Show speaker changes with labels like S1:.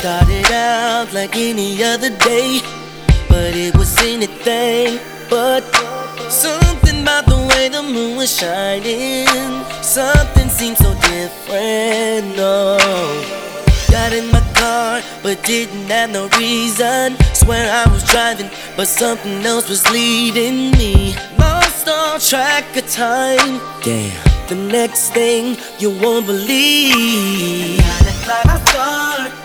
S1: Started out like any other day, but it was anything but. Something about the way the moon was shining, something seemed so different, no. Got in my car, but didn't have no reason. Swear I was driving, but something else was leading me. Lost all track of time. Damn. The next thing you won't believe, I start